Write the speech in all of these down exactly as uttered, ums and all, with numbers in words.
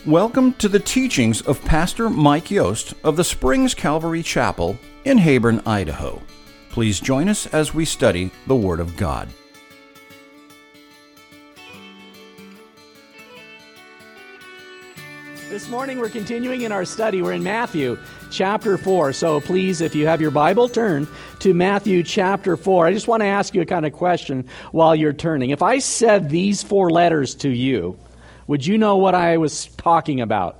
Welcome to the teachings of Pastor Mike Yost of the Springs Calvary Chapel in Heyburn, Idaho. Please join us as we study the Word of God. This morning we're continuing in our study. We're in Matthew chapter four. So please, if you have your Bible, turn to Matthew chapter four. I just want to ask you a kind of question while you're turning. If I said these four letters to you, would you know what I was talking about?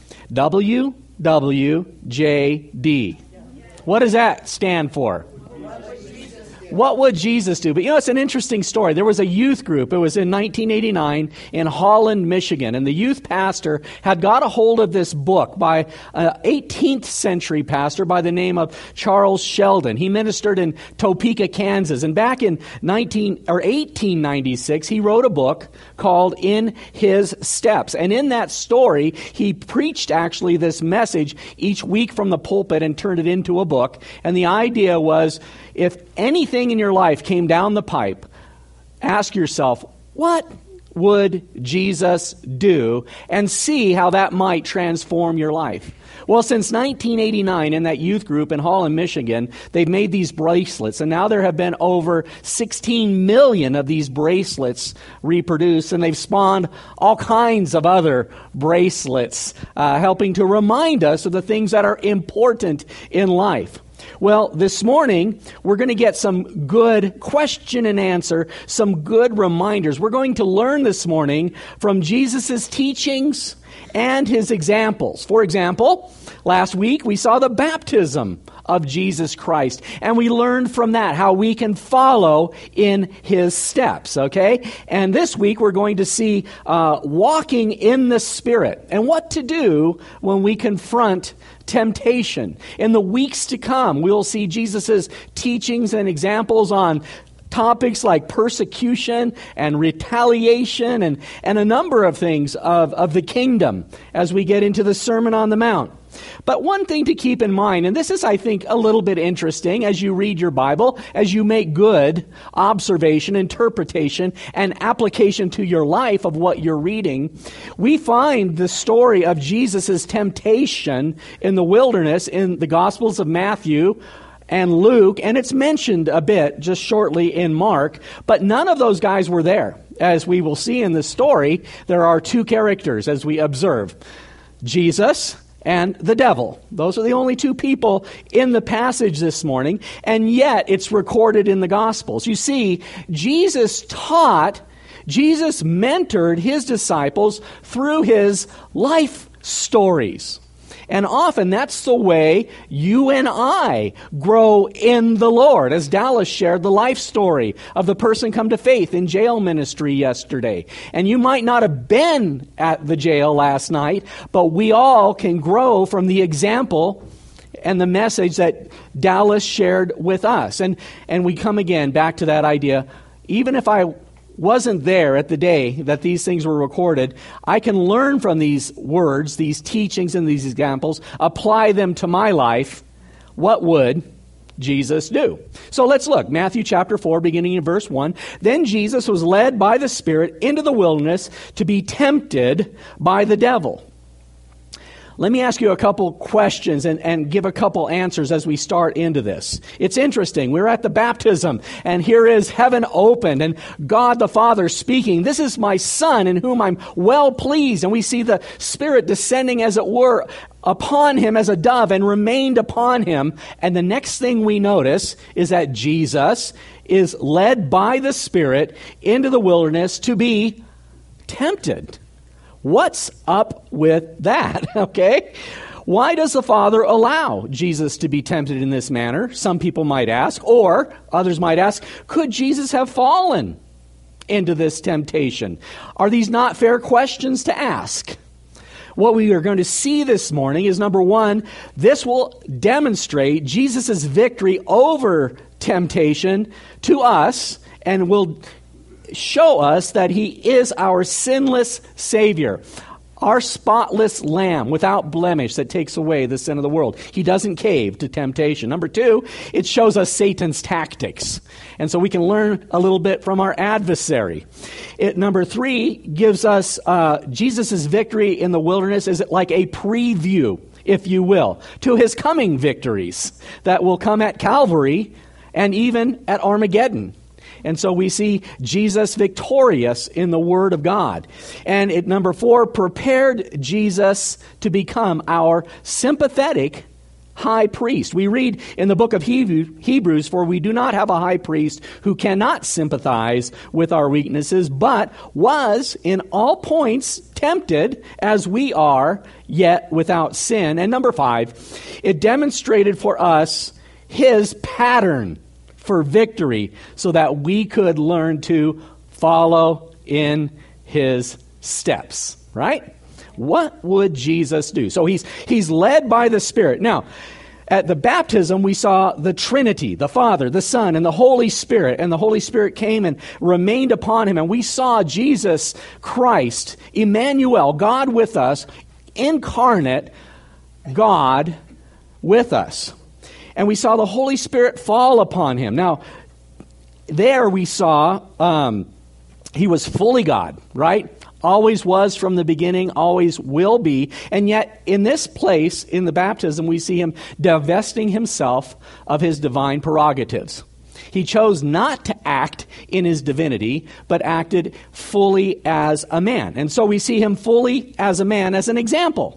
W W J D. What does that stand for? What would Jesus do? But you know, it's an interesting story. There was a youth group. It was in nineteen eighty-nine in Holland, Michigan. And the youth pastor had got a hold of this book by an eighteenth century pastor by the name of Charles Sheldon. He ministered in Topeka, Kansas. And back in nineteen or eighteen ninety-six, he wrote a book called In His Steps. And in that story, he preached actually this message each week from the pulpit and turned it into a book. And the idea was, if anything in your life came down the pipe, ask yourself, what would Jesus do? And see how that might transform your life. Well, since nineteen eighty-nine, in that youth group in Holland, Michigan, they've made these bracelets, and now there have been over sixteen million of these bracelets reproduced, and they've spawned all kinds of other bracelets, uh, helping to remind us of the things that are important in life. Well, this morning, we're going to get some good question and answer, some good reminders. We're going to learn this morning from Jesus' teachings and his examples. For example, last week we saw the baptism of Jesus Christ, and we learned from that how we can follow in his steps, okay? And this week we're going to see uh, walking in the Spirit and what to do when we confront temptation. In the weeks to come, we'll see Jesus' teachings and examples on topics like persecution and retaliation and, and a number of things of, of the kingdom as we get into the Sermon on the Mount. But one thing to keep in mind, and this is, I think, a little bit interesting as you read your Bible, as you make good observation, interpretation, and application to your life of what you're reading, we find the story of Jesus' temptation in the wilderness in the Gospels of Matthew and Luke, and it's mentioned a bit just shortly in Mark, but none of those guys were there. As we will see in this story, there are two characters as we observe: Jesus and the devil. Those are the only two people in the passage this morning, and yet it's recorded in the Gospels. You see, Jesus taught, Jesus mentored his disciples through his life stories. And often that's the way you and I grow in the Lord. As Dallas shared the life story of the person come to faith in jail ministry yesterday. And you might not have been at the jail last night, but we all can grow from the example and the message that Dallas shared with us. And, and we come again back to that idea, even if I wasn't there at the day that these things were recorded, I can learn from these words, these teachings and these examples, apply them to my life. What would Jesus do? So let's look. Matthew chapter four, beginning in verse one. Then Jesus was led by the Spirit into the wilderness to be tempted by the devil. Let me ask you a couple questions and, and give a couple answers as we start into this. It's interesting. We're at the baptism, and here is heaven opened, and God the Father speaking. This is my Son in whom I'm well pleased. And we see the Spirit descending, as it were, upon him as a dove and remained upon him. And the next thing we notice is that Jesus is led by the Spirit into the wilderness to be tempted. What's up with that, okay? Why does the Father allow Jesus to be tempted in this manner? Some people might ask, or others might ask, could Jesus have fallen into this temptation? Are these not fair questions to ask? What we are going to see this morning is, number one, this will demonstrate Jesus' victory over temptation to us and will show us that he is our sinless Savior. our spotless lamb without blemish that takes away the sin of the world. He doesn't cave to temptation. Number two, it shows us Satan's tactics. And so we can learn a little bit from our adversary. It, number three, gives us uh, Jesus' victory in the wilderness is like a preview, if you will, to his coming victories that will come at Calvary and even at Armageddon. And so we see Jesus victorious in the Word of God. And at number four, prepared Jesus to become our sympathetic high priest. We read in the book of Hebrews, for we do not have a high priest who cannot sympathize with our weaknesses, but was in all points tempted as we are, yet without sin. And number five, it demonstrated for us his pattern for victory so that we could learn to follow in his steps, right? What would Jesus do? So he's he's led by the Spirit. Now, at the baptism, we saw the Trinity, the Father, the Son, and the Holy Spirit. And the Holy Spirit came and remained upon him. And we saw Jesus Christ, Emmanuel, God with us, incarnate God with us. And we saw the Holy Spirit fall upon him. Now, there we saw um, he was fully God, right? Always was from the beginning, always will be. And yet, in this place, in the baptism, we see him divesting himself of his divine prerogatives. He chose not to act in his divinity, but acted fully as a man. And so we see him fully as a man as an example.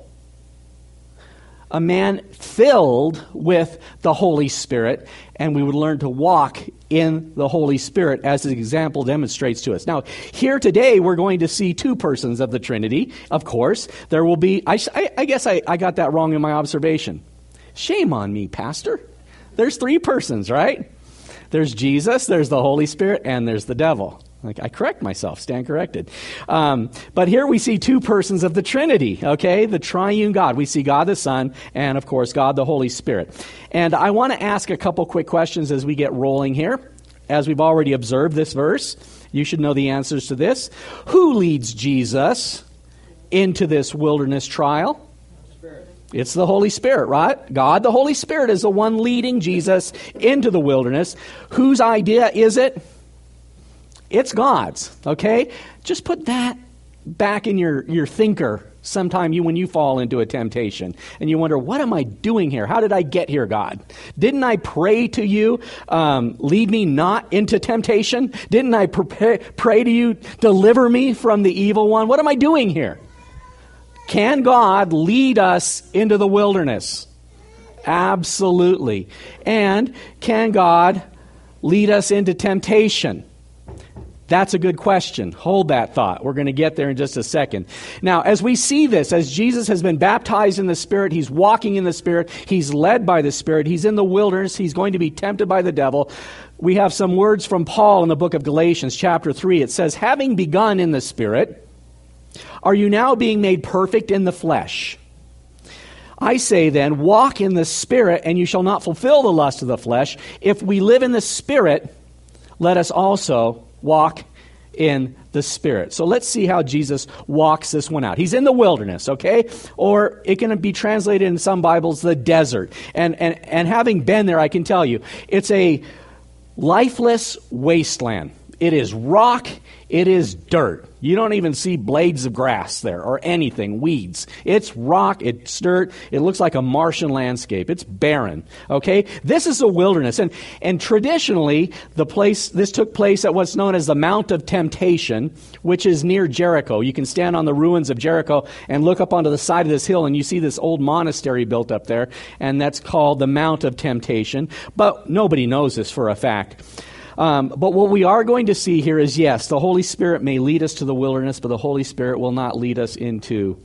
A man filled with the Holy Spirit, and we would learn to walk in the Holy Spirit as the example demonstrates to us. Now, here today, we're going to see two persons of the Trinity, of course. There will be, I, I guess I, I got that wrong in my observation. Shame on me, Pastor. There's three persons, right? There's Jesus, there's the Holy Spirit, and there's the devil. Like, I correct myself, stand corrected. Um, but here we see two persons of the Trinity, okay? The triune God. We see God the Son and, of course, God the Holy Spirit. And I want to ask a couple quick questions as we get rolling here. As we've already observed this verse, you should know the answers to this. Who leads Jesus into this wilderness trial? Spirit. It's the Holy Spirit, right? God the Holy Spirit is the one leading Jesus into the wilderness. Whose idea is it? It's God's, okay? Just put that back in your, your thinker sometime you when you fall into a temptation and you wonder, what am I doing here? How did I get here, God? Didn't I pray to you, um, lead me not into temptation? Didn't I prepare, pray to you, deliver me from the evil one? What am I doing here? Can God lead us into the wilderness? Absolutely. And can God lead us into temptation? That's a good question. Hold that thought. We're going to get there in just a second. Now, as we see this, as Jesus has been baptized in the Spirit, he's walking in the Spirit, he's led by the Spirit, he's in the wilderness, he's going to be tempted by the devil. We have some words from Paul in the book of Galatians, chapter three. It says, having begun in the Spirit, are you now being made perfect in the flesh? I say then, walk in the Spirit, and you shall not fulfill the lust of the flesh. If we live in the Spirit, let us also walk in the Spirit. So let's see how Jesus walks this one out. He's in the wilderness, okay? Or it can be translated in some Bibles, the desert. And, and, and having been there, I can tell you, it's a lifeless wasteland. It is rock. It is dirt. You don't even see blades of grass there or anything, weeds. It's rock, it's dirt, it looks like a Martian landscape. It's barren, okay? This is a wilderness. And, and traditionally, the place, this took place at what's known as the Mount of Temptation, which is near Jericho. You can stand on the ruins of Jericho and look up onto the side of this hill, and you see this old monastery built up there, and that's called the Mount of Temptation. But nobody knows this for a fact. Um, but what we are going to see here is, yes, the Holy Spirit may lead us to the wilderness, but the Holy Spirit will not lead us into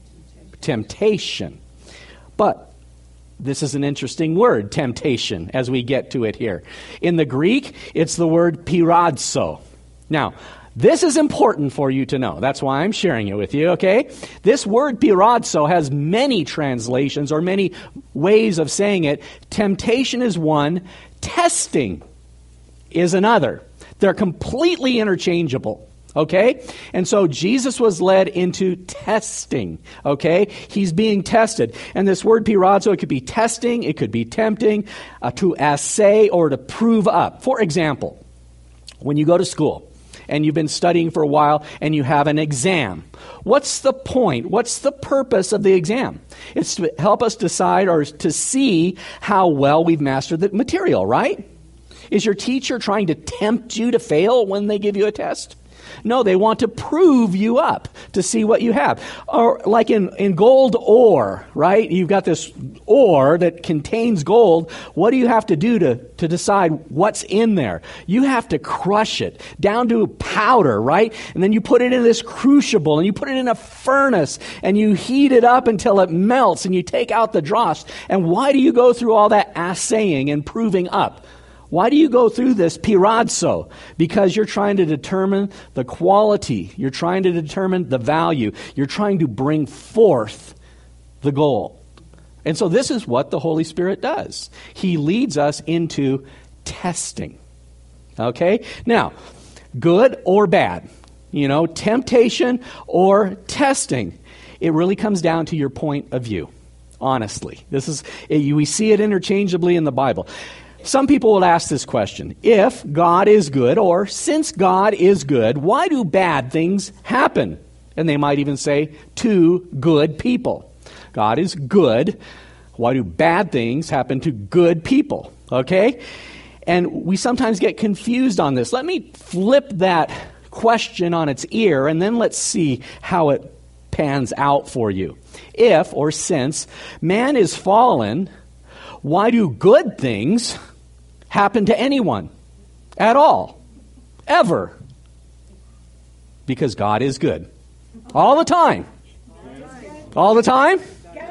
temptation. But this is an interesting word, temptation, as we get to it here. In the Greek, it's the word piradzo. Now, this is important for you to know. That's why I'm sharing it with you, okay? This word piradzo has many translations or many ways of saying it. Temptation is one, testing is another. They're completely interchangeable, Okay? And so Jesus was led into testing. Okay? He's being tested. And this word pirazo, it could be testing, it could be tempting, uh, to assay or to prove up. For example, when you go to school and you've been studying for a while and you have an exam, what's the point? What's the purpose of the exam? It's to help us decide or to see how well we've mastered the material, right? Is your teacher trying to tempt you to fail when they give you a test? No, they want to prove you up to see what you have. Or like in, in gold ore, right? You've got this ore that contains gold. What do you have to do to, to decide what's in there? You have to crush it down to powder, right? And then you put it in this crucible and you put it in a furnace and you heat it up until it melts and you take out the dross. And why do you go through all that assaying and proving up? Why do you go through this pirazo? Because you're trying to determine the quality. You're trying to determine the value. You're trying to bring forth the goal. And so this is what the Holy Spirit does. He leads us into testing. Okay? Now, good or bad, you know, temptation or testing, it really comes down to your point of view, honestly. This is, we see it interchangeably in the Bible. Some people will ask this question: if God is good, or since God is good, why do bad things happen? And they might even say, to good people. God is good. Why do bad things happen to good people? Okay? And we sometimes get confused on this. Let me flip that question on its ear, and then let's see how it pans out for you. If, or since, man is fallen, why do good things happen to anyone at all, ever? Because God is good. All the time. All the time?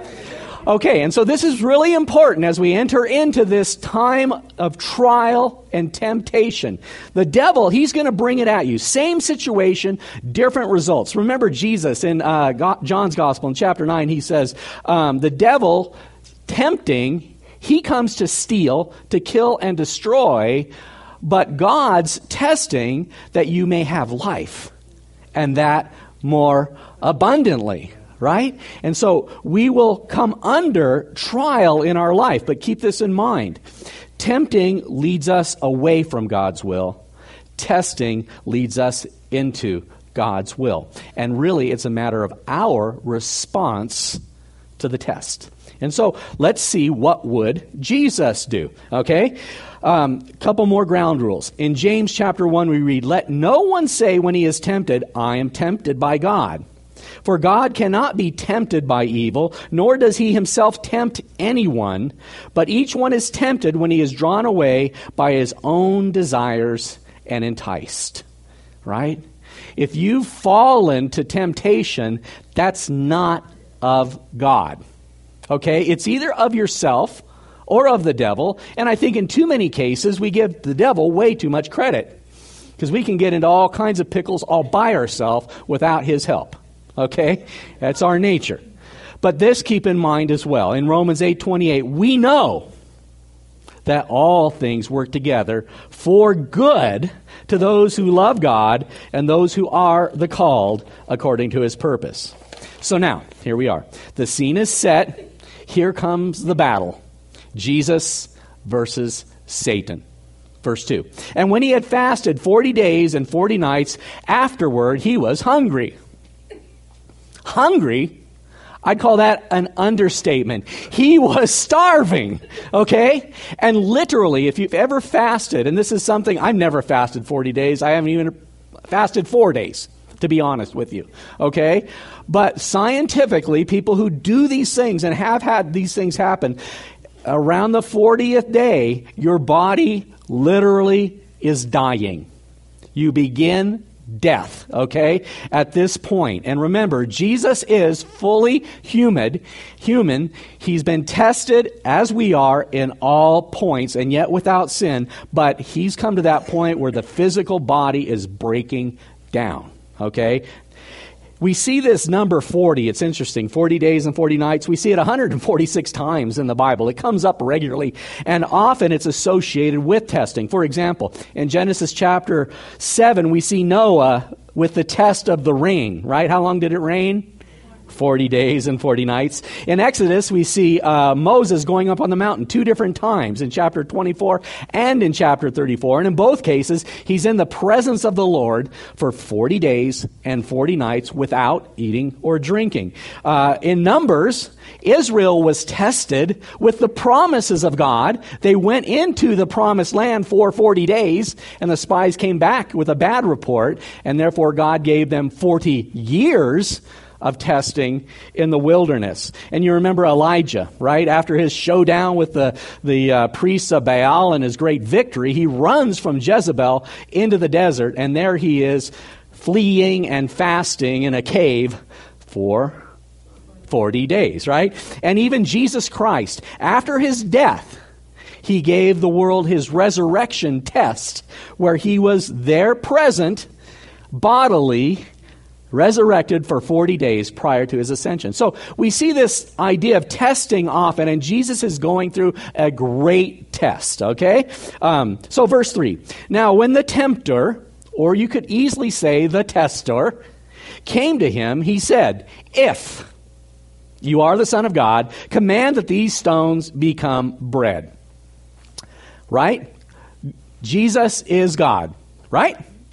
Okay, and so this is really important as we enter into this time of trial and temptation. The devil, he's going to bring it at you. Same situation, different results. Remember Jesus in uh, Go- John's Gospel in chapter nine, he says, um, the devil tempting, he comes to steal, to kill, and destroy, but God's testing that you may have life, and that more abundantly, right? And so we will come under trial in our life, but keep this in mind. Tempting leads us away from God's will. Testing leads us into God's will. And really, it's a matter of our response to the test. And so let's see, what would Jesus do? Okay? A um, couple more ground rules. In James chapter one, we read, "Let no one say when he is tempted, I am tempted by God. For God cannot be tempted by evil, nor does he himself tempt anyone, but each one is tempted when he is drawn away by his own desires and enticed." Right? If you've fallen to temptation, that's not of God. Okay? It's either of yourself or of the devil. And I think in too many cases, we give the devil way too much credit, because we can get into all kinds of pickles all by ourselves without his help. Okay? That's our nature. But this keep in mind as well. In Romans eight twenty-eight, we know that all things work together for good to those who love God and those who are the called according to his purpose. So now, here we are. The scene is set. Here comes the battle. Jesus versus Satan. Verse two. "And when he had fasted forty days and forty nights, afterward he was hungry." Hungry? I'd call that an understatement. He was starving, okay? And literally, if you've ever fasted, and this is something, I've never fasted forty days. I haven't even fasted four days, to be honest with you, okay? But scientifically, people who do these things and have had these things happen, around the fortieth day, your body literally is dying. You begin death, okay, at this point. And remember, Jesus is fully human. Human. He's been tested as we are in all points, and yet without sin. But he's come to that point where the physical body is breaking down, okay? We see this number forty. It's interesting. forty days and forty nights. We see it one hundred forty-six times in the Bible. It comes up regularly. And often it's associated with testing. For example, in Genesis chapter seven, we see Noah with the test of the rain, right? How long did it rain? forty days and forty nights. In Exodus, we see uh, Moses going up on the mountain two different times, in chapter twenty-four and in chapter thirty-four. And in both cases, he's in the presence of the Lord for forty days and forty nights without eating or drinking. Uh, in Numbers, Israel was tested with the promises of God. They went into the promised land for forty days, and the spies came back with a bad report, and therefore God gave them forty years of testing in the wilderness. And you remember Elijah, right? After his showdown with the, the uh, priests of Baal and his great victory, he runs from Jezebel into the desert, and there he is fleeing and fasting in a cave for forty days, right? And even Jesus Christ, after his death, he gave the world his resurrection test, where he was there present, bodily, resurrected for forty days prior to his ascension. So we see this idea of testing often, and Jesus is going through a great test, okay? Um, so verse three. Now when the tempter, or you could easily say the tester, came to him, he said, if you are the Son of God, command that these stones become bread. Right? Jesus is God, right?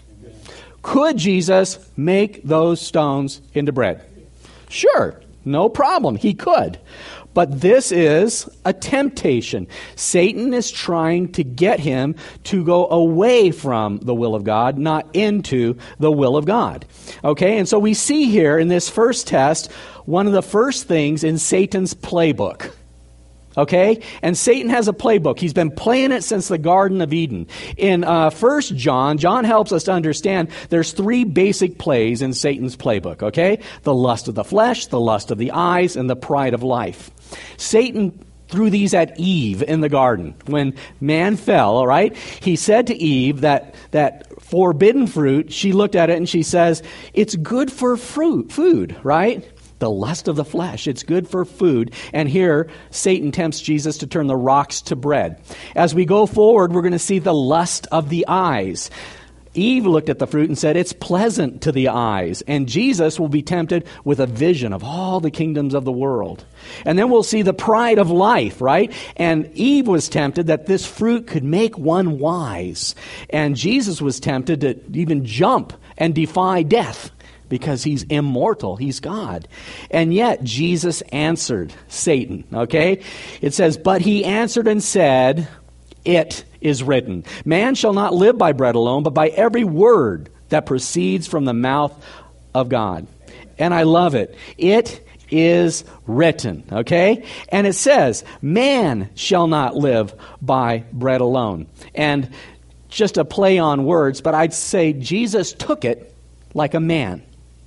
Could Jesus make those stones into bread? Sure, no problem. He could. But this is a temptation. Satan is trying to get him to go away from the will of God, not into the will of God. Okay, and so we see here in this first test, one of the first things in Satan's playbook. Okay? And Satan has a playbook. He's been playing it since the Garden of Eden. In uh, First John, John helps us to understand there's three basic plays in Satan's playbook. Okay? The lust of the flesh, the lust of the eyes, and the pride of life. Satan threw these at Eve in the garden. When man fell, all right, he said to Eve that, that forbidden fruit, she looked at it and she says, it's good for fruit, food, right? The lust of the flesh. It's good for food. And here, Satan tempts Jesus to turn the rocks to bread. As we go forward, we're going to see the lust of the eyes. Eve looked at the fruit and said, it's pleasant to the eyes. And Jesus will be tempted with a vision of all the kingdoms of the world. And then we'll see the pride of life, right? And Eve was tempted that this fruit could make one wise. And Jesus was tempted to even jump and defy death, because he's immortal. He's God. And yet, Jesus answered Satan, okay? It says, but he answered and said, it is written, man shall not live by bread alone, but by every word that proceeds from the mouth of God. And I love it. It is written, okay? And it says, man shall not live by bread alone. And just a play on words, but I'd say Jesus took it like a man.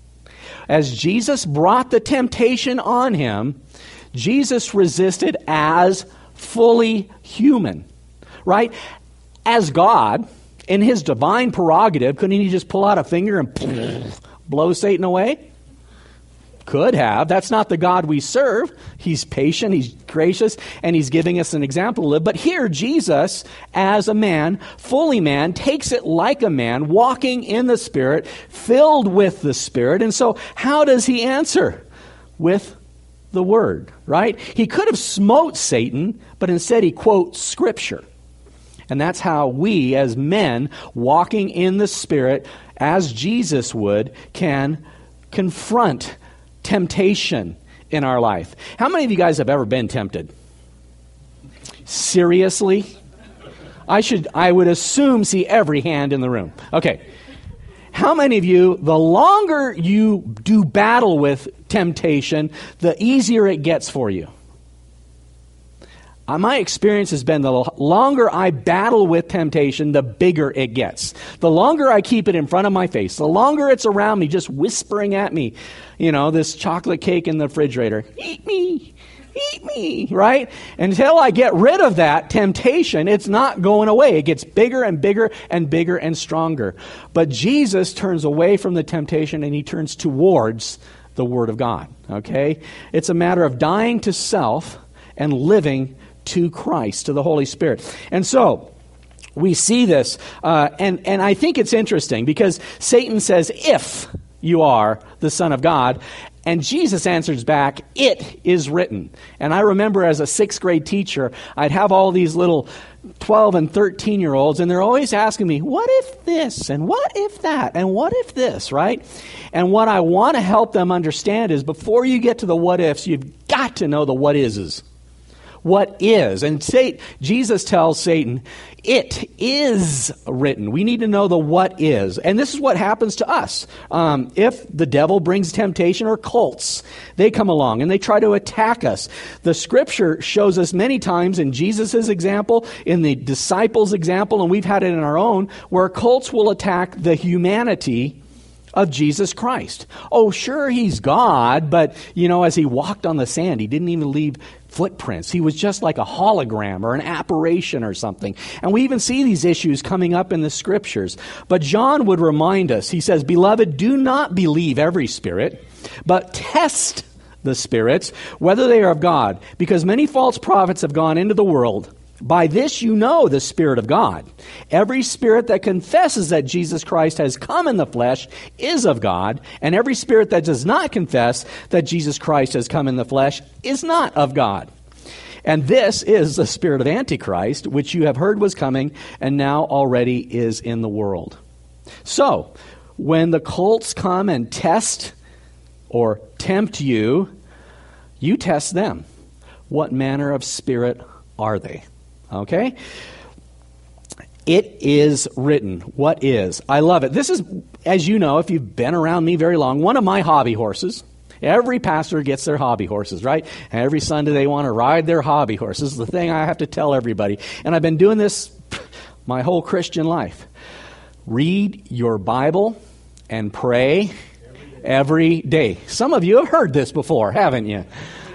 As Jesus brought the temptation on him, Jesus resisted as fully human, right? As God, in his divine prerogative, couldn't he just pull out a finger and blow Satan away? Could have. That's not the God we serve. He's patient, he's gracious, and he's giving us an example to live. But here, Jesus, as a man, fully man, takes it like a man, walking in the Spirit, filled with the Spirit. And so, how does he answer? With the Word, right? He could have smote Satan, but instead he quotes Scripture. And that's how we, as men, walking in the Spirit, as Jesus would, can confront temptation in our life. How many of you guys have ever been tempted? Seriously? I should, I would assume, see every hand in the room. Okay. How many of you, the longer you do battle with temptation, the easier it gets for you? Uh, my experience has been the longer I battle with temptation, the bigger it gets. The longer I keep it in front of my face, the longer it's around me, just whispering at me, you know, this chocolate cake in the refrigerator, eat me, eat me, right? Until I get rid of that temptation, it's not going away. It gets bigger and bigger and bigger and stronger. But Jesus turns away from the temptation and he turns towards the Word of God, okay? It's a matter of dying to self and living to Christ, to the Holy Spirit. And so, we see this, uh, and, and I think it's interesting because Satan says, if you are the Son of God, and Jesus answers back, it is written. And I remember as a sixth grade teacher, I'd have all these little twelve and thirteen year olds, and they're always asking me, what if this, and what if that, and what if this, right? And what I want to help them understand is before you get to the what ifs, you've got to know the what is's. What is. And Satan, Jesus tells Satan, it is written. We need to know the what is. And this is what happens to us. Um, if the devil brings temptation or cults, they come along and they try to attack us. The scripture shows us many times in Jesus' example, in the disciples' example, and we've had it in our own, where cults will attack the humanity of Jesus Christ. Oh, sure, he's God, but, you know, as he walked on the sand, he didn't even leave footprints. He was just like a hologram or an apparition or something. And we even see these issues coming up in the scriptures. But John would remind us, he says, "Beloved, do not believe every spirit, but test the spirits, whether they are of God, because many false prophets have gone into the world. By this you know the Spirit of God. Every spirit that confesses that Jesus Christ has come in the flesh is of God, and every spirit that does not confess that Jesus Christ has come in the flesh is not of God. And this is the spirit of Antichrist, which you have heard was coming, and now already is in the world." So, when the cults come and test or tempt you, you test them. What manner of spirit are they? Okay? It is written. What is? I love it. This is, as you know, if you've been around me very long, one of my hobby horses. Every pastor gets their hobby horses, right? And every Sunday they want to ride their hobby horse. This is the thing I have to tell everybody. And I've been doing this my whole Christian life. Read your Bible and pray every day. Some of you have heard this before, haven't you?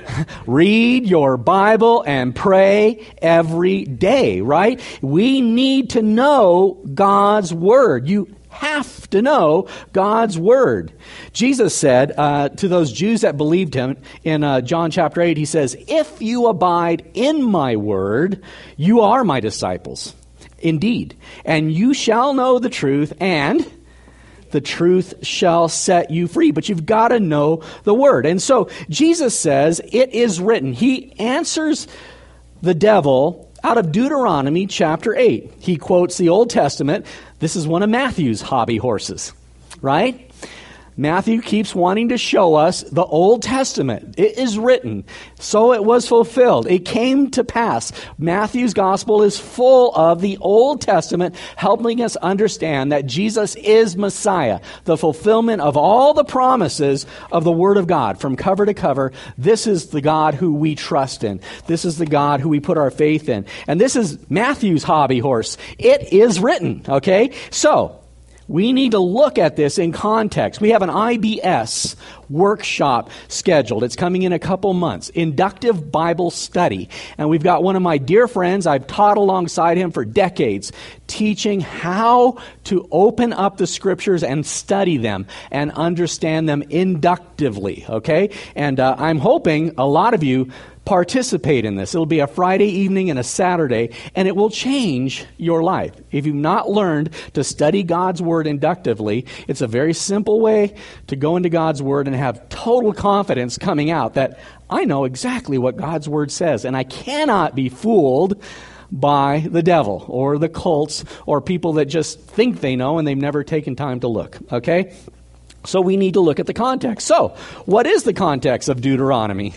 Read your Bible and pray every day, right? We need to know God's Word. You have to know God's Word. Jesus said uh, to those Jews that believed him in uh, John chapter eight, he says, "If you abide in my Word, you are my disciples, indeed, and you shall know the truth, and the truth shall set you free." But you've got to know the Word. And so Jesus says, it is written. He answers the devil out of Deuteronomy chapter eight. He quotes the Old Testament. This is one of Matthew's hobby horses, right? Matthew keeps wanting to show us the Old Testament. It is written, so it was fulfilled. It came to pass. Matthew's gospel is full of the Old Testament, helping us understand that Jesus is Messiah, the fulfillment of all the promises of the Word of God from cover to cover. This is the God who we trust in. This is the God who we put our faith in. And this is Matthew's hobby horse. It is written, okay? So, we need to look at this in context. We have an I B S workshop scheduled. It's coming in a couple months. Inductive Bible Study. And we've got one of my dear friends, I've taught alongside him for decades, teaching how to open up the Scriptures and study them and understand them inductively, okay? And uh, I'm hoping a lot of you participate in this. It'll be a Friday evening and a Saturday, and it will change your life. If you've not learned to study God's Word inductively, it's a very simple way to go into God's Word and have total confidence coming out that I know exactly what God's Word says, and I cannot be fooled by the devil or the cults or people that just think they know and they've never taken time to look, okay? So we need to look at the context. So, what is the context of Deuteronomy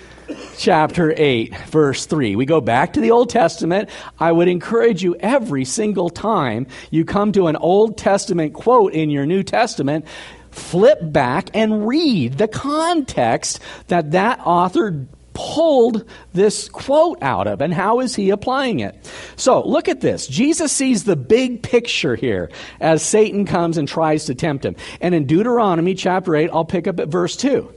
chapter eight, verse three. We go back to the Old Testament. I would encourage you every single time you come to an Old Testament quote in your New Testament, flip back and read the context that that author pulled this quote out of, and how is he applying it? So look at this. Jesus sees the big picture here as Satan comes and tries to tempt him. And in Deuteronomy chapter eight, I'll pick up at verse two.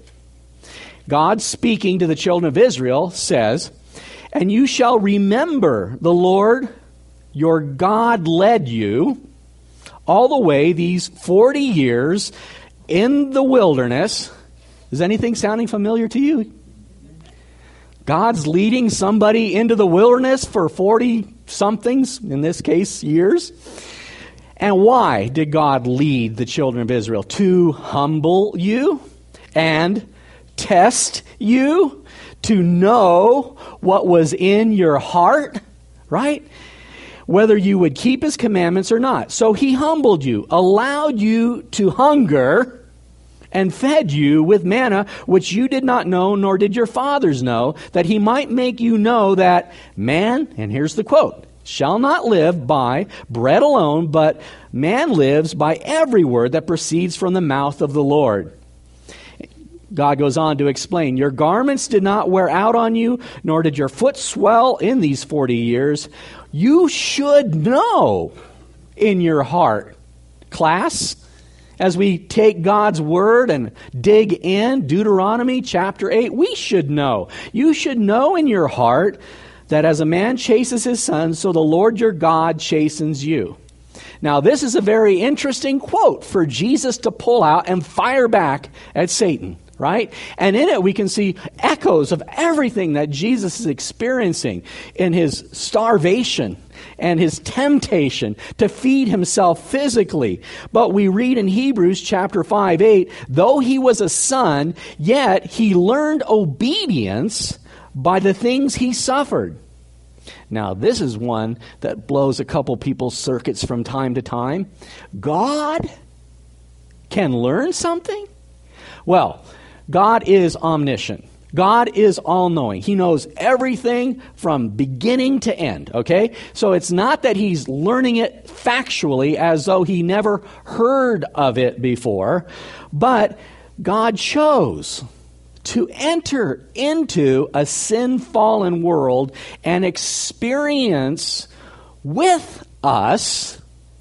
God, speaking to the children of Israel, says, "And you shall remember the Lord your God led you all the way these forty years in the wilderness." Is anything sounding familiar to you? God's leading somebody into the wilderness for forty-somethings, in this case, years. And why did God lead the children of Israel? To humble you and test you, to know what was in your heart, right? Whether you would keep his commandments or not. So he humbled you, allowed you to hunger, and fed you with manna, which you did not know, nor did your fathers know, that he might make you know that man, and here's the quote, shall not live by bread alone, but man lives by every word that proceeds from the mouth of the Lord. God goes on to explain, your garments did not wear out on you, nor did your foot swell in these forty years. You should know in your heart, class, as we take God's word and dig in, Deuteronomy chapter eight, we should know. You should know in your heart that as a man chases his son, so the Lord your God chastens you. Now, this is a very interesting quote for Jesus to pull out and fire back at Satan, right? And in it, we can see echoes of everything that Jesus is experiencing in his starvation and his temptation to feed himself physically. But we read in Hebrews chapter five, eight, though he was a son, yet he learned obedience by the things he suffered. Now, this is one that blows a couple people's circuits from time to time. God can learn something? Well, God is omniscient. God is all-knowing. He knows everything from beginning to end, okay? So it's not that he's learning it factually as though he never heard of it before, but God chose to enter into a sin-fallen world and experience with us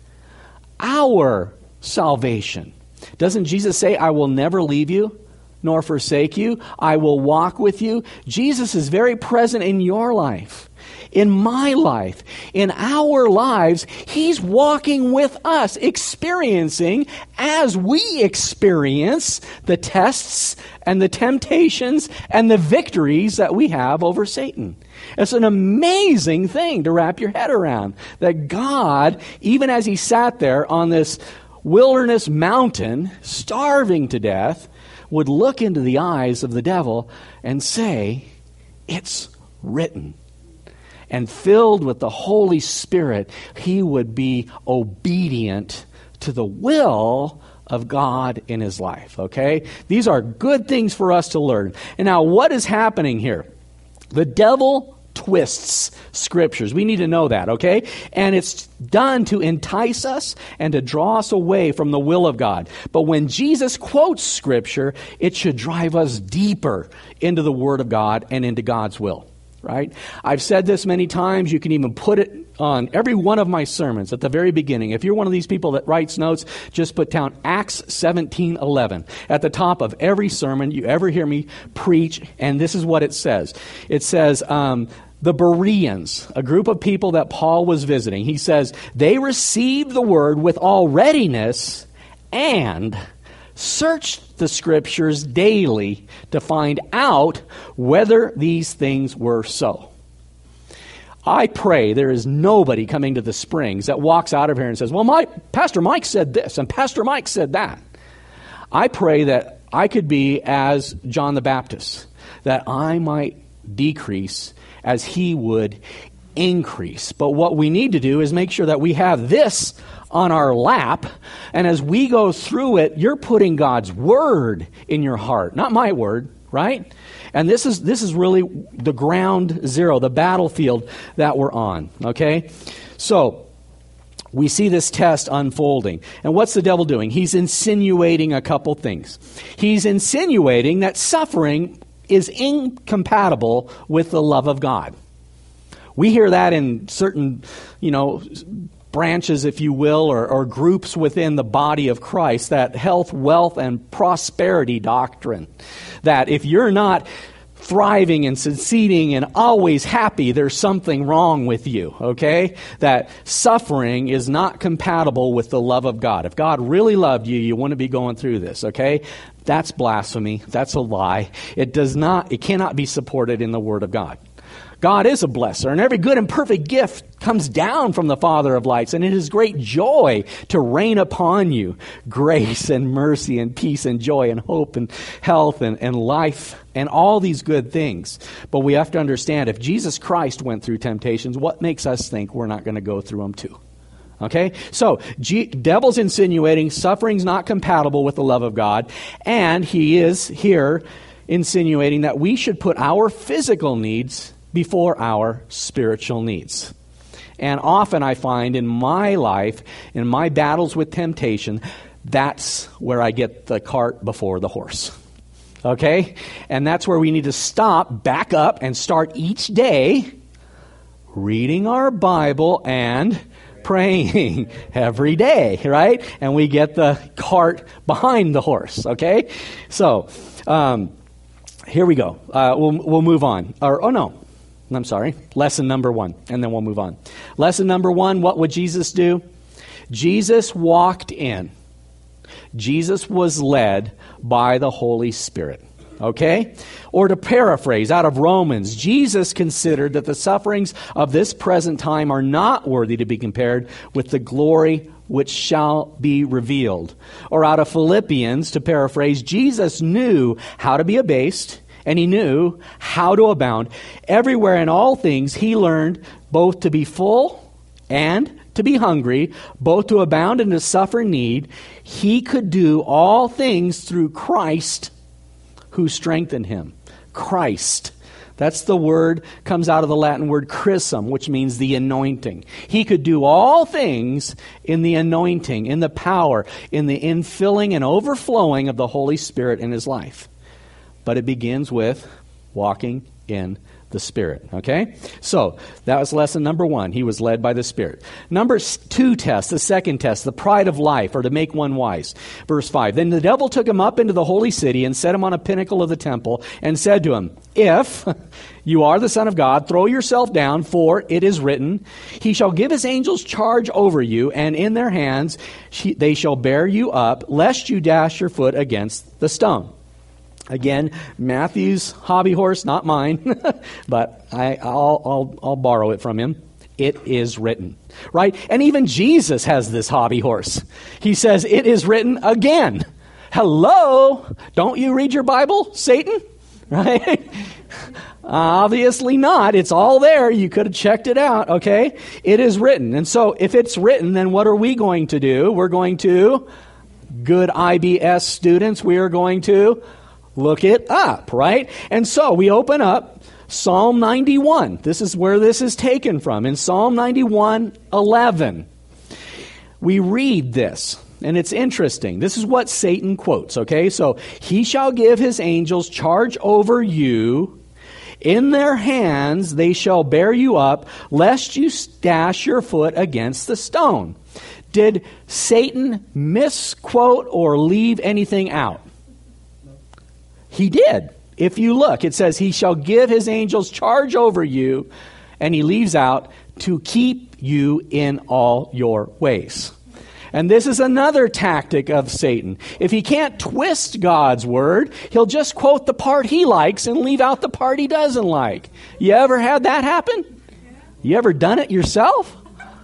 our salvation. Doesn't Jesus say, I will never leave you nor forsake you? I will walk with you. Jesus is very present in your life, in my life, in our lives. He's walking with us, experiencing as we experience the tests and the temptations and the victories that we have over Satan. It's an amazing thing to wrap your head around, that God, even as he sat there on this wilderness mountain, starving to death, would look into the eyes of the devil and say, it's written. And filled with the Holy Spirit, he would be obedient to the will of God in his life, okay? These are good things for us to learn. And now, what is happening here? The devil twists scriptures. We need to know that, okay? And it's done to entice us and to draw us away from the will of God. But when Jesus quotes scripture, it should drive us deeper into the Word of God and into God's will, right? I've said this many times. You can even put it on every one of my sermons at the very beginning. If you're one of these people that writes notes, just put down Acts seventeen eleven at the top of every sermon you ever hear me preach, and this is what it says. It says, um, the Bereans, a group of people that Paul was visiting, he says, they received the word with all readiness and searched the scriptures daily to find out whether these things were so. I pray there is nobody coming to the Springs that walks out of here and says, well, my Pastor Mike said this and Pastor Mike said that. I pray that I could be as John the Baptist, that I might decrease as he would increase. But what we need to do is make sure that we have this on our lap, and as we go through it, you're putting God's word in your heart, not my word, right? And this is this is really the ground zero, the battlefield that we're on, okay? So we see this test unfolding. And what's the devil doing? He's insinuating a couple things. He's insinuating that suffering is incompatible with the love of God. We hear that in certain, you know, branches, if you will, or, or groups within the body of Christ, that health, wealth, and prosperity doctrine. That if you're not thriving and succeeding and always happy, there's something wrong with you, okay? That suffering is not compatible with the love of God. If God really loved you, you wouldn't be going through this, okay? That's blasphemy. That's a lie. It does not, it cannot be supported in the Word of God. God is a blesser, and every good and perfect gift comes down from the Father of lights, and it is great joy to rain upon you grace and mercy and peace and joy and hope and health and, and life and all these good things. But we have to understand, if Jesus Christ went through temptations, what makes us think we're not going to go through them too? Okay, so G- devil's insinuating suffering's not compatible with the love of God, and he is here insinuating that we should put our physical needs before our spiritual needs. And often I find in my life, in my battles with temptation, that's where I get the cart before the horse. Okay, and that's where we need to stop, back up, and start each day reading our Bible and praying every day, right? And we get the cart behind the horse, okay? So, um, here we go. Uh, we'll, we'll move on. Or, oh, no. I'm sorry. Lesson number one, and then we'll move on. Lesson number one, what would Jesus do? Jesus walked in. Jesus was led by the Holy Spirit. Okay? Or to paraphrase out of Romans, Jesus considered that the sufferings of this present time are not worthy to be compared with the glory which shall be revealed. Or out of Philippians, to paraphrase, Jesus knew how to be abased, and he knew how to abound. Everywhere in all things he learned both to be full and to be hungry, both to abound and to suffer need. He could do all things through Christ who strengthened him. Christ. That's the word, comes out of the Latin word chrism, which means the anointing. He could do all things in the anointing, in the power, in the infilling and overflowing of the Holy Spirit in his life. But it begins with walking in the Spirit, okay? So, that was lesson number one. He was led by the Spirit. Number two test, the second test, the pride of life, or to make one wise. Verse five, then the devil took him up into the holy city and set him on a pinnacle of the temple and said to him, if you are the Son of God, throw yourself down, for it is written, he shall give his angels charge over you, and in their hands they shall bear you up, lest you dash your foot against the stone. Again, Matthew's hobby horse, not mine, but I, I'll, I'll, I'll borrow it from him. It is written, right? And even Jesus has this hobby horse. He says, it is written again. Hello? Don't you read your Bible, Satan? Right? Obviously not. It's all there. You could have checked it out, okay? It is written. And so if it's written, then what are we going to do? We're going to, good I B S students, we are going to look it up, right? And so we open up Psalm ninety-one. This is where this is taken from. In Psalm ninety-one, eleven, we read this, and it's interesting. This is what Satan quotes, okay? So, he shall give his angels charge over you. In their hands they shall bear you up, lest you dash your foot against the stone. Did Satan misquote or leave anything out? He did. If you look, it says, he shall give his angels charge over you, and he leaves out, to keep you in all your ways. And this is another tactic of Satan. If he can't twist God's word, he'll just quote the part he likes and leave out the part he doesn't like. You ever had that happen? You ever done it yourself?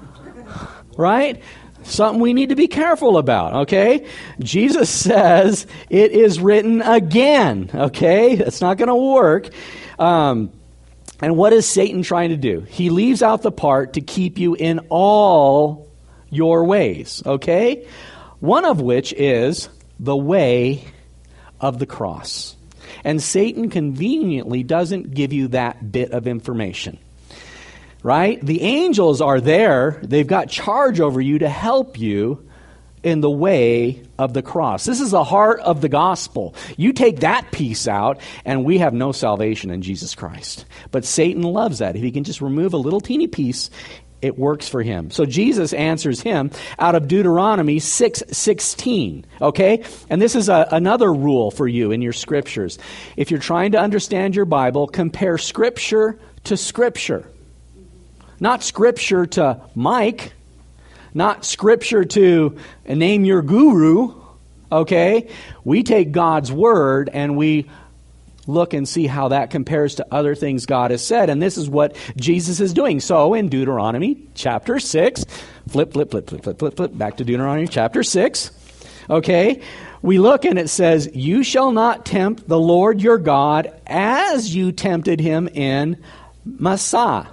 Right? Something we need to be careful about, okay? Jesus says it is written again, okay? It's not going to work. Um, and what is Satan trying to do? He leaves out the part to keep you in all your ways, okay? One of which is the way of the cross. And Satan conveniently doesn't give you that bit of information. Right? The angels are there. They've got charge over you to help you in the way of the cross. This is the heart of the gospel. You take that piece out, and we have no salvation in Jesus Christ. But Satan loves that. If he can just remove a little teeny piece, it works for him. So Jesus answers him out of Deuteronomy six sixteen. Okay? And this is a, another rule for you in your scriptures. If you're trying to understand your Bible, compare scripture to scripture. Not scripture to Mike, not scripture to name your guru, okay? We take God's word and we look and see how that compares to other things God has said. And this is what Jesus is doing. So in Deuteronomy chapter six, flip, flip, flip, flip, flip, flip, flip, back to Deuteronomy chapter six, okay? We look and it says, you shall not tempt the Lord your God as you tempted him in Massah.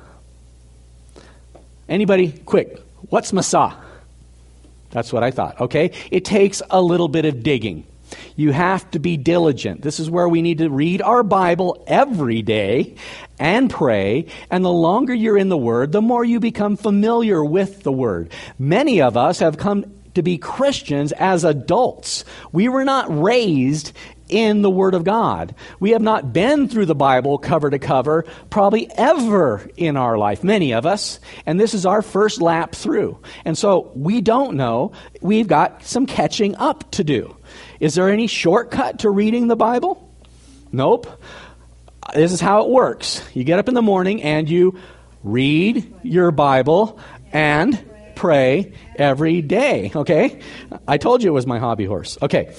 Anybody, quick, what's Massah? That's what I thought, okay? It takes a little bit of digging. You have to be diligent. This is where we need to read our Bible every day and pray. And the longer you're in the Word, the more you become familiar with the Word. Many of us have come to be Christians as adults. We were not raised in the Word of God. We have not been through the Bible cover to cover probably ever in our life, many of us, and this is our first lap through. And so we don't know. We've got some catching up to do. Is there any shortcut to reading the Bible? Nope. This is how it works. You get up in the morning and you read your Bible and pray every day, okay? I told you it was my hobby horse. Okay.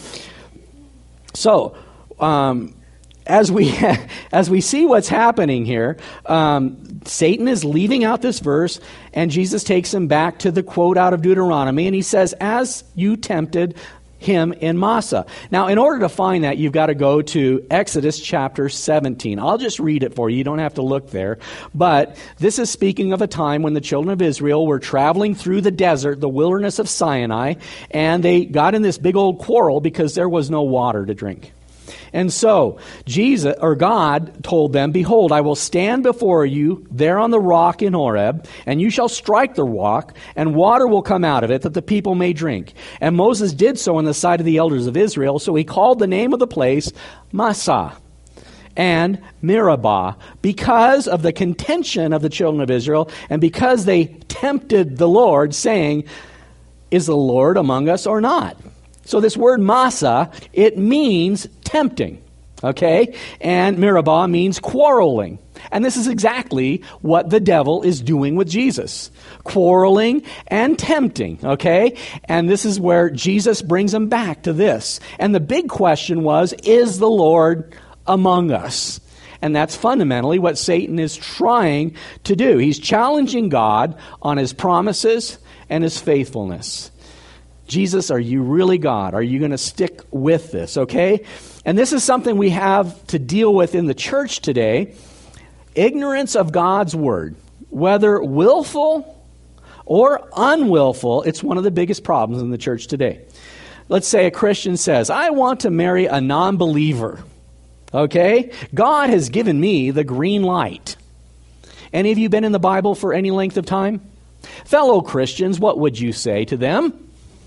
So, um, as we as we see what's happening here, um, Satan is leaving out this verse, and Jesus takes him back to the quote out of Deuteronomy, and he says, as you tempted him in Massah. Now, in order to find that, you've got to go to Exodus chapter seventeen. I'll just read it for you. You don't have to look there. But this is speaking of a time when the children of Israel were traveling through the desert, the wilderness of Sinai, and they got in this big old quarrel because there was no water to drink. And so Jesus or God told them, behold, I will stand before you there on the rock in Horeb, and you shall strike the rock, and water will come out of it that the people may drink. And Moses did so in the sight of the elders of Israel. So he called the name of the place Massah and Meribah, because of the contention of the children of Israel, and because they tempted the Lord, saying, is the Lord among us or not? So this word Massah, it means tempting, okay? And Meribah means quarreling. And this is exactly what the devil is doing with Jesus. Quarreling and tempting, okay? And this is where Jesus brings him back to this. And the big question was, is the Lord among us? And that's fundamentally what Satan is trying to do. He's challenging God on his promises and his faithfulness. Jesus, are you really God? Are you going to stick with this, okay? And this is something we have to deal with in the church today. Ignorance of God's word, whether willful or unwillful, it's one of the biggest problems in the church today. Let's say a Christian says, I want to marry a non-believer, okay? God has given me the green light. Any of you been in the Bible for any length of time? Fellow Christians, what would you say to them?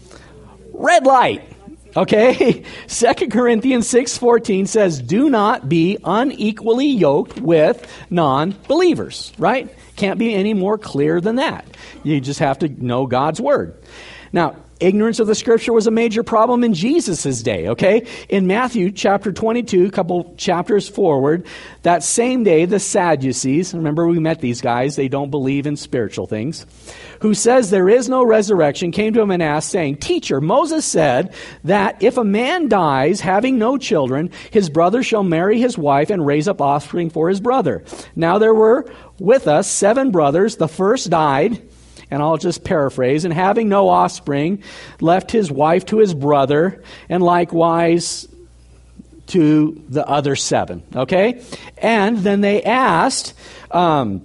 Red light, okay? Second Corinthians six fourteen says, do not be unequally yoked with non-believers, right? Can't be any more clear than that. You just have to know God's word. Now, ignorance of the Scripture was a major problem in Jesus' day, okay? In Matthew chapter twenty-two, a couple chapters forward, that same day, the Sadducees, remember we met these guys, they don't believe in spiritual things, who says there is no resurrection, came to him and asked, saying, Teacher, Moses said that if a man dies having no children, his brother shall marry his wife and raise up offspring for his brother. Now there were with us seven brothers. The first died, and I'll just paraphrase, and having no offspring, left his wife to his brother, and likewise to the other seven. Okay? And then they asked, um,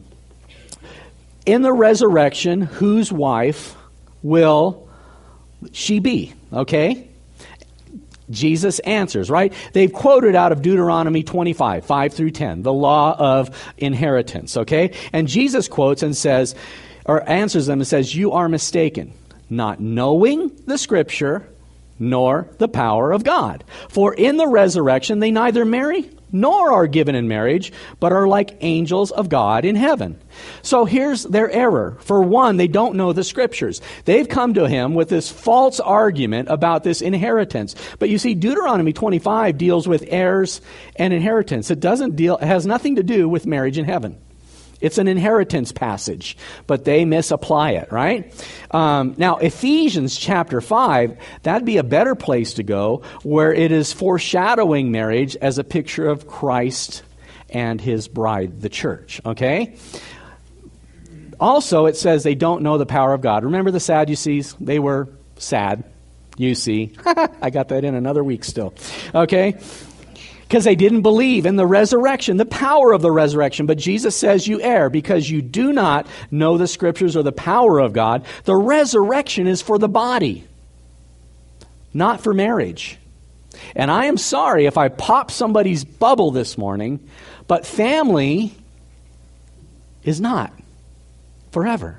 in the resurrection, whose wife will she be? Okay? Jesus answers, right? They've quoted out of Deuteronomy twenty-five, five through ten, the law of inheritance, okay? And Jesus quotes and says, or answers them and says, you are mistaken, not knowing the Scripture nor the power of God. For in the resurrection they neither marry nor are given in marriage, but are like angels of God in heaven. So here's their error. For one, they don't know the Scriptures. They've come to him with this false argument about this inheritance. But you see, Deuteronomy twenty-five deals with heirs and inheritance. It doesn't deal, it has nothing to do with marriage in heaven. It's an inheritance passage, but they misapply it, right? Um, now, Ephesians chapter five, that'd be a better place to go, where it is foreshadowing marriage as a picture of Christ and his bride, the church, okay? Also, it says they don't know the power of God. Remember the Sadducees? They were sad. You see. I got that in another week still. Okay? Because they didn't believe in the resurrection, the power of the resurrection. But Jesus says you err because you do not know the scriptures or the power of God. The resurrection is for the body, not for marriage. And I am sorry if I pop somebody's bubble this morning, but family is not forever.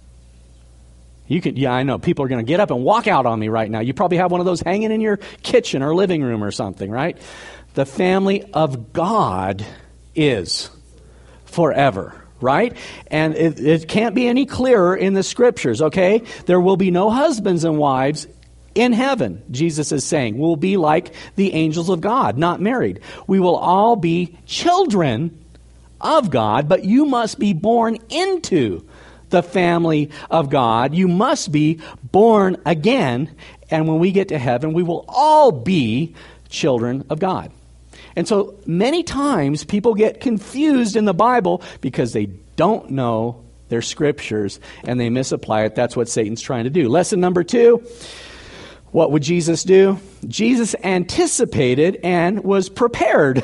You can, yeah, I know. People are going to get up and walk out on me right now. You probably have one of those hanging in your kitchen or living room or something, right? The family of God is forever, right? And it, it can't be any clearer in the scriptures, okay? There will be no husbands and wives in heaven, Jesus is saying. We'll be like the angels of God, not married. We will all be children of God, but you must be born into the family of God. You must be born again. And when we get to heaven, we will all be children of God. And so many times people get confused in the Bible because they don't know their scriptures and they misapply it. That's what Satan's trying to do. Lesson number two, what would Jesus do? Jesus anticipated and was prepared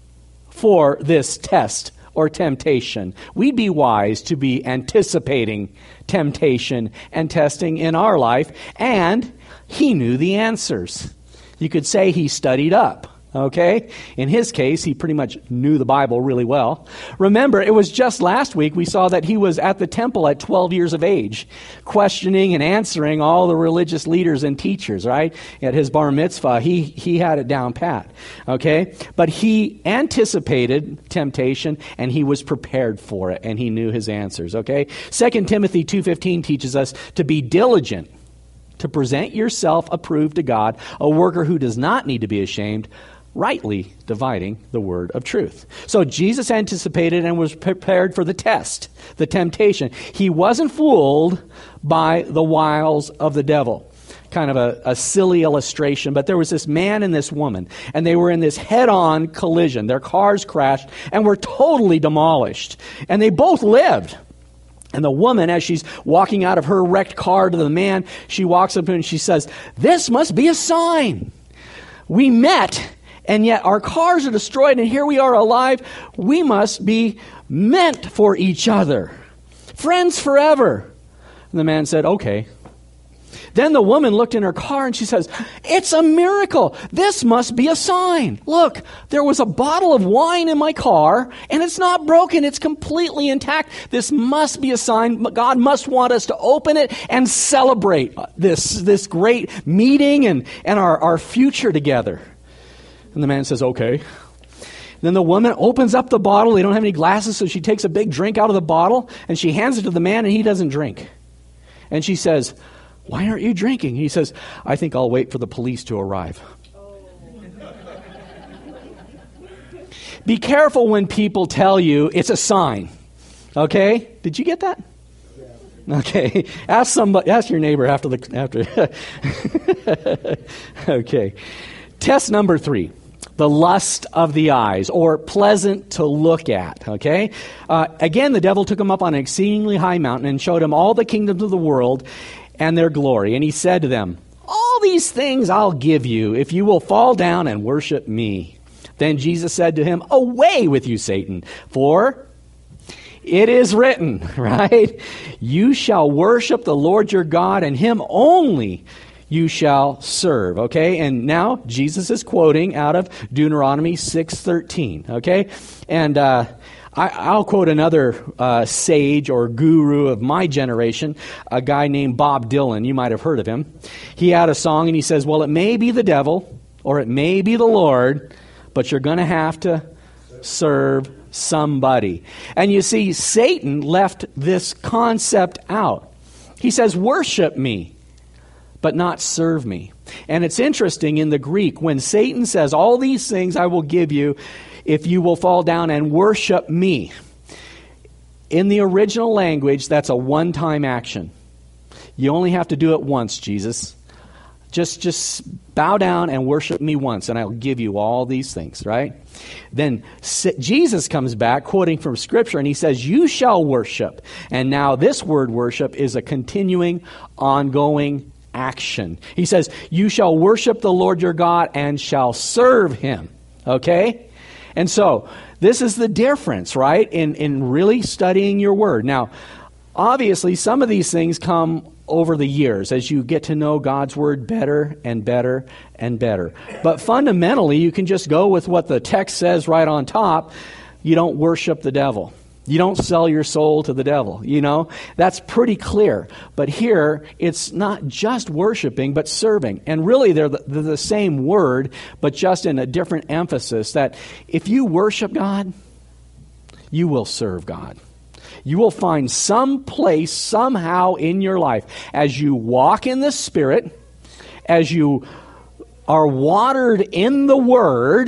for this test or temptation. We'd be wise to be anticipating temptation and testing in our life, and he knew the answers. You could say he studied up. Okay? In his case, he pretty much knew the Bible really well. Remember, it was just last week we saw that he was at the temple at twelve years of age, questioning and answering all the religious leaders and teachers, right? At his bar mitzvah, he, he had it down pat. Okay? But he anticipated temptation and he was prepared for it and he knew his answers. Okay? Second Timothy two fifteen teaches us to be diligent, to present yourself approved to God, a worker who does not need to be ashamed, rightly dividing the word of truth. So Jesus anticipated and was prepared for the test, the temptation. He wasn't fooled by the wiles of the devil. Kind of a, a silly illustration, but there was this man and this woman, and they were in this head-on collision. Their cars crashed and were totally demolished, and they both lived. And the woman, as she's walking out of her wrecked car to the man, she walks up to him and she says, "This must be a sign. We met, and yet our cars are destroyed, and here we are alive. We must be meant for each other. Friends forever." And the man said, "Okay." Then the woman looked in her car and she says, "It's a miracle. This must be a sign. Look, there was a bottle of wine in my car and it's not broken. It's completely intact. This must be a sign. God must want us to open it and celebrate this, this great meeting and, and our, our future together." And the man says, "Okay." Then the woman opens up the bottle. They don't have any glasses, so she takes a big drink out of the bottle and she hands it to the man and he doesn't drink. And she says, "Why aren't you drinking?" He says, "I think I'll wait for the police to arrive." Oh. Be careful when people tell you it's a sign. Okay? Did you get that? Yeah. Okay. Ask somebody. Ask your neighbor after the after. Okay. Test number three. The lust of the eyes, or pleasant to look at, okay? Uh, again, the devil took him up on an exceedingly high mountain and showed him all the kingdoms of the world and their glory. And he said to them, "All these things I'll give you if you will fall down and worship me." Then Jesus said to him, "Away with you, Satan, for it is written," right? "You shall worship the Lord your God, and him only you shall serve." Okay, and now Jesus is quoting out of Deuteronomy six thirteen. Okay, and uh, I, I'll quote another uh, sage or guru of my generation, a guy named Bob Dylan. You might have heard of him. He had a song and he says, "Well, it may be the devil or it may be the Lord, but you're going to have to serve somebody." And you see, Satan left this concept out. He says, "Worship me, but not serve me." And it's interesting in the Greek, when Satan says, "All these things I will give you if you will fall down and worship me," In the original language, that's a one-time action. You only have to do it once, Jesus. Just, just bow down and worship me once, and I'll give you all these things, right? Then Jesus comes back, quoting from Scripture, and he says, you shall worship. And now this word worship is a continuing, ongoing action. He says, you shall worship the Lord your God and shall serve him. Okay? And so, this is the difference, right, in, in really studying your word. Now, obviously, some of these things come over the years as you get to know God's word better and better and better. But fundamentally, you can just go with what the text says right on top. You don't worship the devil. You don't sell your soul to the devil, you know. That's pretty clear. But here, it's not just worshiping, but serving. And really, they're the, they're the same word, but just in a different emphasis, that if you worship God, you will serve God. You will find some place, somehow in your life, as you walk in the Spirit, as you are watered in the Word,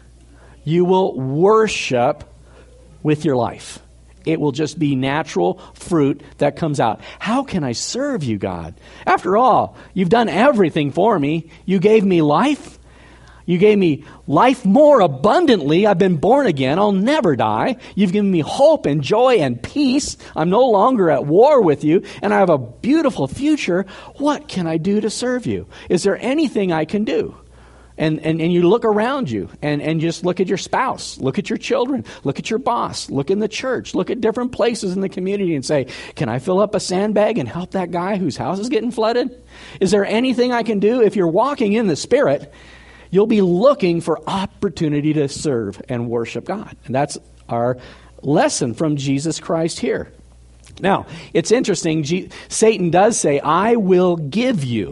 you will worship with your life. It will just be natural fruit that comes out. How can I serve you, God? After all, you've done everything for me. You gave me life. You gave me life more abundantly. I've been born again. I'll never die. You've given me hope and joy and peace. I'm no longer at war with you, and I have a beautiful future. What can I do to serve you? Is there anything I can do? And, and, and you look around you and, and just look at your spouse, look at your children, look at your boss, look in the church, look at different places in the community and say, can I fill up a sandbag and help that guy whose house is getting flooded? Is there anything I can do? If you're walking in the Spirit, you'll be looking for opportunity to serve and worship God. And that's our lesson from Jesus Christ here. Now, it's interesting. G- Satan does say, I will give you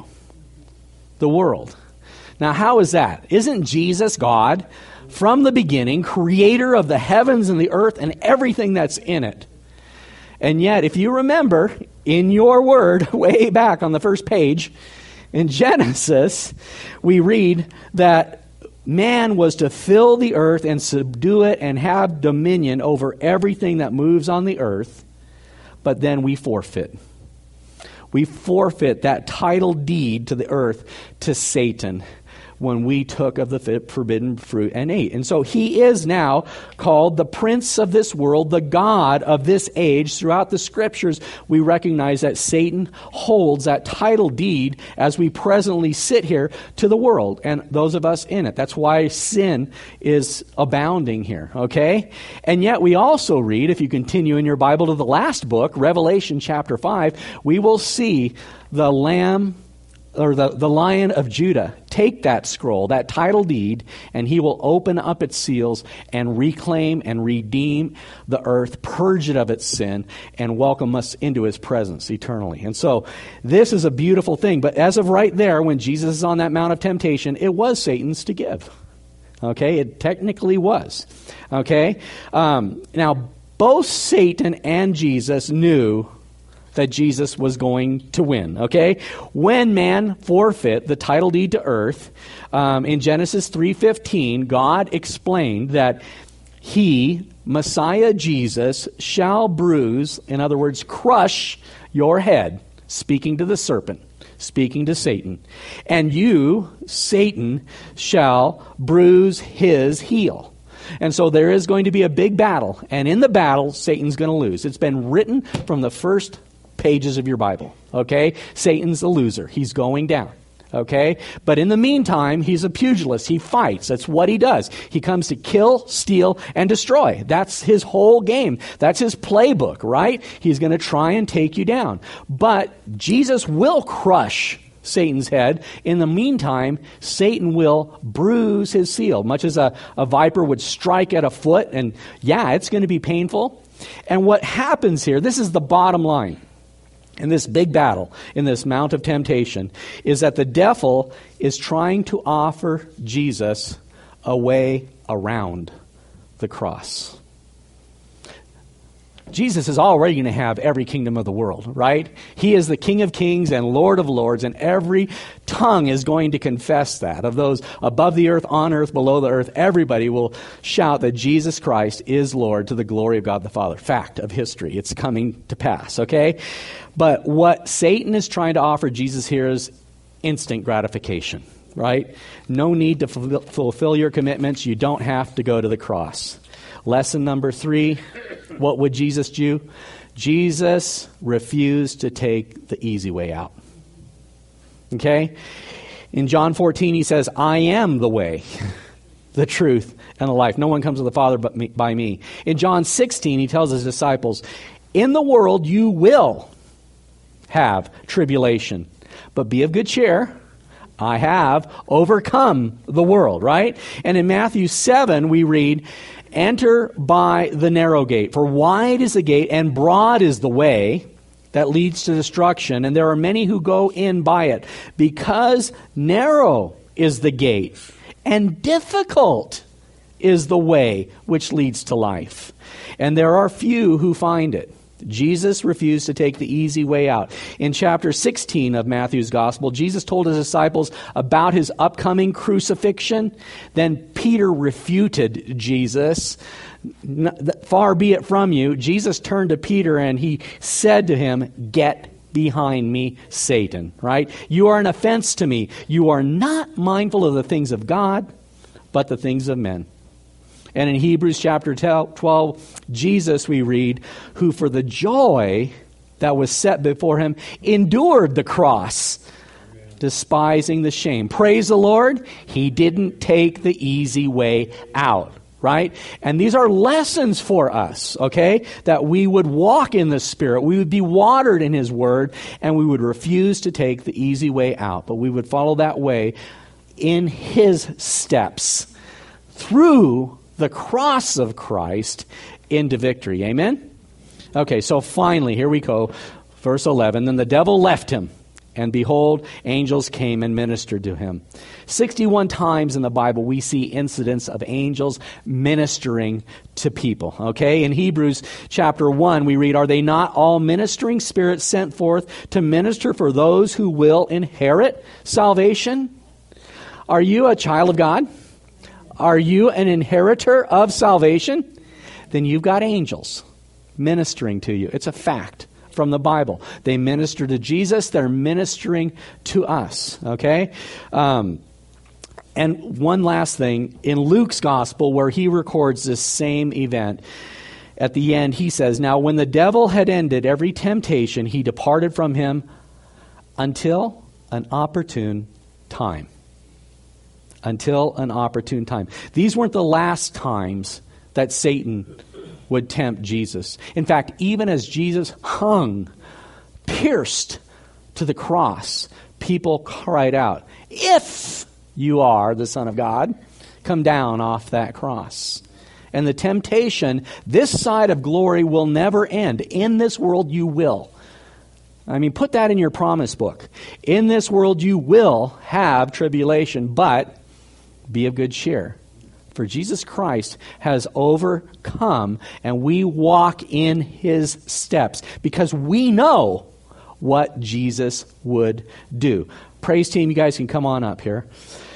the world. Now, how is that? Isn't Jesus God from the beginning, creator of the heavens and the earth and everything that's in it? And yet, if you remember, in your word, way back on the first page, in Genesis, we read that man was to fill the earth and subdue it and have dominion over everything that moves on the earth, but then we forfeit. We forfeit that title deed to the earth to Satan when we took of the forbidden fruit and ate. And so he is now called the prince of this world, the god of this age. Throughout the scriptures, we recognize that Satan holds that title deed as we presently sit here to the world and those of us in it. That's why sin is abounding here, okay? And yet we also read, if you continue in your Bible to the last book, Revelation chapter five, we will see the Lamb or the, the Lion of Judah take that scroll, that title deed, and he will open up its seals and reclaim and redeem the earth, purge it of its sin, and welcome us into his presence eternally. And so this is a beautiful thing. But as of right there, when Jesus is on that Mount of Temptation, it was Satan's to give. Okay? It technically was. Okay? Um, now, both Satan and Jesus knew that Jesus was going to win, okay? When man forfeit the title deed to earth, um, in Genesis three fifteen, God explained that he, Messiah Jesus, shall bruise, in other words, crush your head, speaking to the serpent, speaking to Satan. And you, Satan, shall bruise his heel. And so there is going to be a big battle, and in the battle, Satan's going to lose. It's been written from the first pages of your Bible, okay? Satan's a loser. He's going down, okay? But in the meantime, he's a pugilist. He fights. That's what he does. He comes to kill, steal, and destroy. That's his whole game. That's his playbook, right? He's going to try and take you down. But Jesus will crush Satan's head. In the meantime, Satan will bruise his heel, much as a, a viper would strike at a foot. And yeah, it's going to be painful. And what happens here, this is the bottom line. In this big battle, in this Mount of Temptation, is that the devil is trying to offer Jesus a way around the cross. Jesus is already going to have every kingdom of the world, right? He is the King of Kings and Lord of Lords, and every t- tongue is going to confess that. Of those above the earth, on earth, below the earth, everybody will shout that Jesus Christ is Lord to the glory of God the Father. Fact of history. It's coming to pass, okay? But what Satan is trying to offer Jesus here is instant gratification, right? No need to f- fulfill your commitments. You don't have to go to the cross. Lesson number three, what would Jesus do? Jesus refused to take the easy way out. Okay? In John fourteen, he says, I am the way, the truth, and the life. No one comes to the Father but me, by me. In John sixteen, he tells his disciples, in the world you will have tribulation, but be of good cheer. I have overcome the world, right? And in Matthew seven, we read, enter by the narrow gate, for wide is the gate and broad is the way that leads to destruction, and there are many who go in by it, because narrow is the gate and difficult is the way which leads to life, and there are few who find it. Jesus refused to take the easy way out. In chapter sixteen of Matthew's Gospel, Jesus told his disciples about his upcoming crucifixion. Then Peter refuted Jesus. Far be it from you. Jesus turned to Peter and he said to him, get behind me, Satan, right? You are an offense to me. You are not mindful of the things of God, but the things of men. And in Hebrews chapter twelve, Jesus, we read, who for the joy that was set before him endured the cross, Amen. Despising the shame. Praise the Lord, he didn't take the easy way out, right? And these are lessons for us, okay? That we would walk in the Spirit, we would be watered in his word, and we would refuse to take the easy way out, but we would follow that way in his steps through the cross of Christ into victory. Amen? Okay, so finally, here we go. Verse eleven, then the devil left him, and behold, angels came and ministered to him. sixty-one times in the Bible, we see incidents of angels ministering to people. Okay, in Hebrews chapter one, we read, are they not all ministering spirits sent forth to minister for those who will inherit salvation? Are you a child of God? Are you an inheritor of salvation? Then you've got angels ministering to you. It's a fact from the Bible. They minister to Jesus. They're ministering to us. Okay? Um, and one last thing. In Luke's gospel, where he records this same event, at the end he says, now when the devil had ended every temptation, he departed from him until an opportune time. Until an opportune time. These weren't the last times that Satan would tempt Jesus. In fact, even as Jesus hung, pierced to the cross, people cried out, if you are the Son of God, come down off that cross. And the temptation, this side of glory, will never end. In this world you will. I mean, put that in your promise book. In this world you will have tribulation, but be of good cheer. For Jesus Christ has overcome, and we walk in his steps because we know what Jesus would do. Praise team, you guys can come on up here.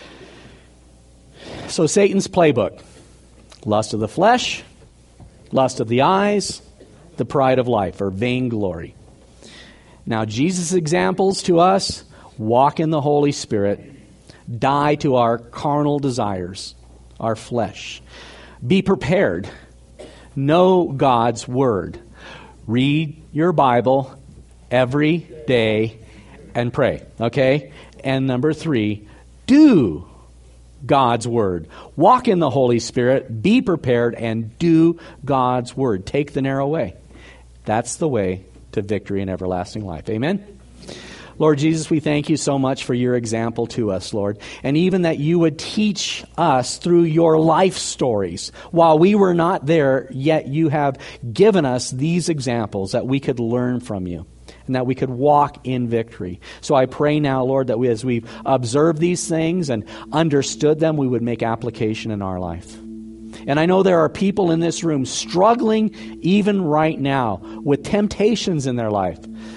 So Satan's playbook. Lust of the flesh, lust of the eyes, the pride of life, or vainglory. Now, Jesus' examples to us, walk in the Holy Spirit, die to our carnal desires, our flesh. Be prepared. Know God's Word. Read your Bible every day and pray. Okay? And number three, do God's Word. Walk in the Holy Spirit. Be prepared and do God's Word. Take the narrow way. That's the way to victory and everlasting life. Amen? Lord Jesus, we thank you so much for your example to us, Lord. And even that you would teach us through your life stories. While we were not there, yet you have given us these examples that we could learn from you and that we could walk in victory. So I pray now, Lord, that we, as we've observed these things and understood them, we would make application in our life. And I know there are people in this room struggling even right now with temptations in their life.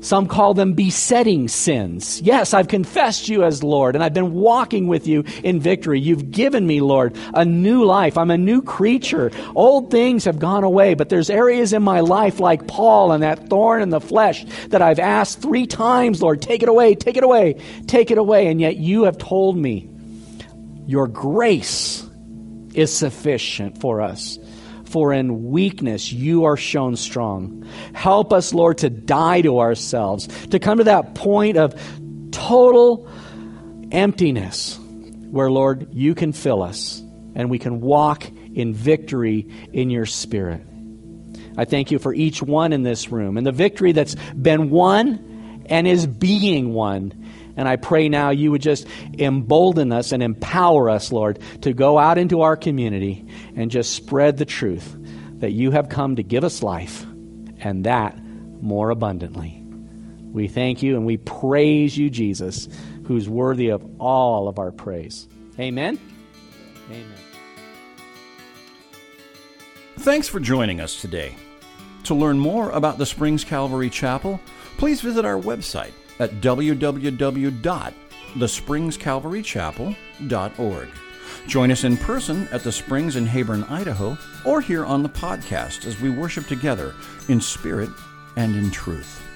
Some call them besetting sins. Yes, I've confessed you as Lord, and I've been walking with you in victory. You've given me, Lord, a new life. I'm a new creature. Old things have gone away, but there's areas in my life like Paul and that thorn in the flesh that I've asked three times, Lord, take it away, take it away, take it away. And yet you have told me your grace is sufficient for us. For in weakness you are shown strong. Help us, Lord, to die to ourselves, to come to that point of total emptiness where, Lord, you can fill us and we can walk in victory in your Spirit. I thank you for each one in this room and the victory that's been won and is being won. And I pray now you would just embolden us and empower us, Lord, to go out into our community and just spread the truth that you have come to give us life, and that more abundantly. We thank you and we praise you, Jesus, who's worthy of all of our praise. Amen? Amen. Thanks for joining us today. To learn more about the Springs Calvary Chapel, please visit our website at w w w dot the springs calvary chapel dot org. Join us in person at the Springs in Heyburn, Idaho, or here on the podcast as we worship together in spirit and in truth.